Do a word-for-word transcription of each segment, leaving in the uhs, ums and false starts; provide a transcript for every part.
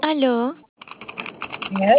Aló. ¿Eh?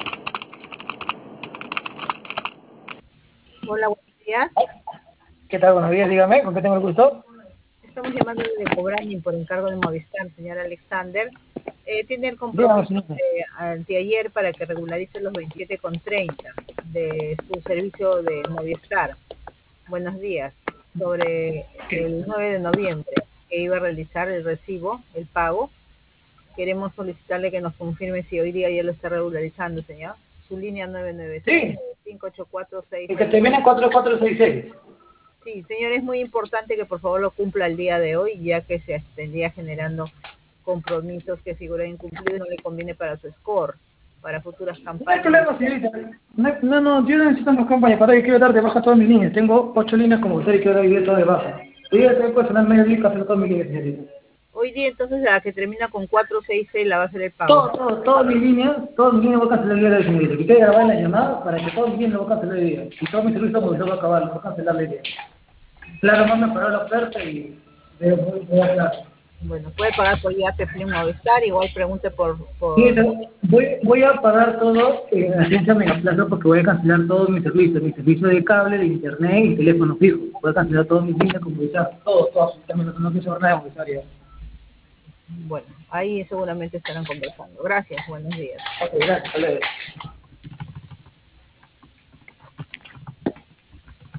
Hola, buenos días. ¿Qué tal? Buenos días, dígame, ¿con qué tengo el gusto? Estamos llamando de Cobrani por encargo de Movistar, señor Alexander. Eh, tiene el Dígame, compromiso señor. de anteayer para que regularice los veintisiete con treinta de su servicio de Movistar. Buenos días. Sobre el nueve de noviembre, que iba a realizar el recibo, el pago, queremos solicitarle que nos confirme si hoy día ya lo está regularizando, señor. Su línea nueve nueve seis, Sí, cinco ocho cuatro, seis el que seis. termina en cuatro cuatro seis seis. Sí, señor, es muy importante que por favor lo cumpla el día de hoy, ya que se estaría generando compromisos que figuran incumplidos y no le conviene para su score, para futuras No hay campañas. problema, señorita. No, no, no, yo no necesito más campaña. Para que quiero dar de baja todas mis líneas. Tengo ocho líneas como usted y quiero dar diez todas de baja. Hoy día tengo que sonar medio día para hacer todas mis líneas, señorita. Hoy día entonces la que termina con cuatro seis seis la va a hacer el pago. Todo, todo, todas mis líneas, todas mis líneas voy a cancelar el día de hoy, señorita. Que usted grabar la llamada para que todas mis líneas lo voy a cancelar el día. Y todo mi servicio porque lo voy a acabar, lo voy a cancelar el día. Claro, no me paró la oferta y voy a voy a claro. Bueno, puede pagar por I A P Film Movistar, igual pregunte por... Sí, por... voy, voy a pagar todo en Agencia Megaplaza porque voy a cancelar todos mis servicios, mi servicio de cable, de internet y teléfono fijo. Voy a cancelar todos mis líneas con Movistar, todo, todo, absolutamente, no quiero saber nada de Movistar ya. Bueno, ahí seguramente estarán conversando. Gracias, buenos días. Ok, gracias, hasta luego.